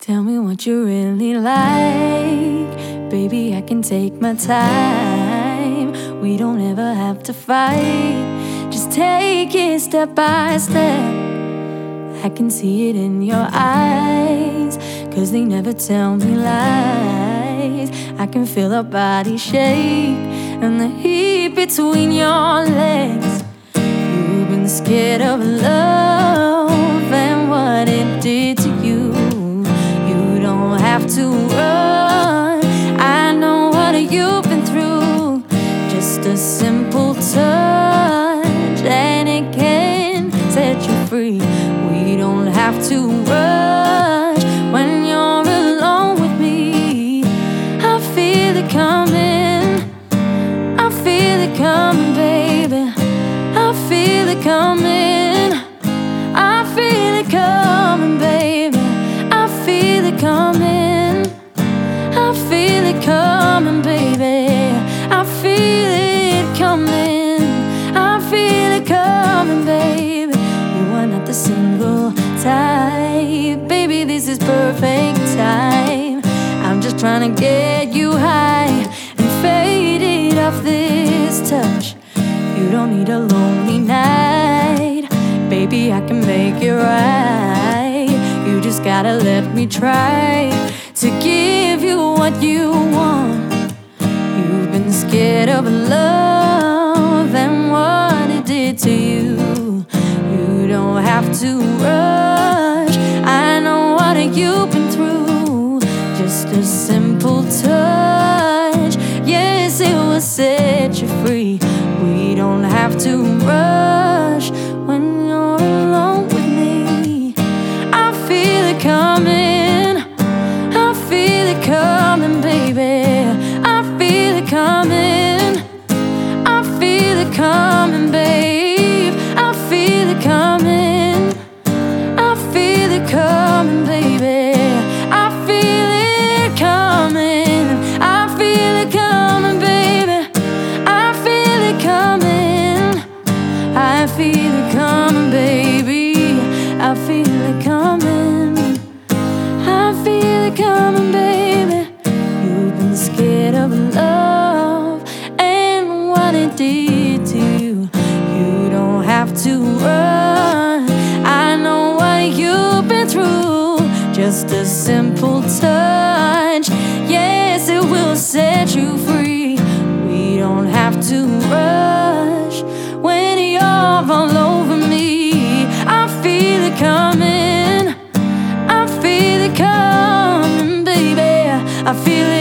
Tell me what you really like. Baby, I can take my time. We don't ever have to fight. Just take it step by step. I can see it in your eyes, 'cause they never tell me lies. I can feel our body shake and the heat between your legs. You've been scared of love and what it did to you. You don't have to run. I know what you've been through. Just a simple touch and it can set you free. We don't have to rush when you're alone with me. I feel it coming. I feel it coming, baby. I feel it coming. I feel it coming, baby. I feel it coming. I feel it coming, baby. I feel it coming. I feel it coming, baby. You are not the single type, baby. This is perfect time. I'm just trying to get you high and faded off this touch. You don't need a lonely night, baby. I can make it right. You just gotta let me try to give you what you want. You've been scared of love and what it did to you. You don't have to rush. I know what you've been through. Just a simple touch, yes, it will set you free. We don't have to rush when you're alone with me. I feel it coming. I feel it coming, baby. I feel it coming. I feel it coming, babe. I feel it coming. I feel it coming, baby. I feel it coming. I feel it coming, baby. I feel it coming. I feel it coming, baby. I feel it coming. I feel it coming, baby. You've been scared of love and what it did to you. You don't have to run. I know what you've been through. Just a simple touch, yes, it will set you free. We don't have to rush when you're all over me. I feel it coming. I feel it coming, baby. I feel it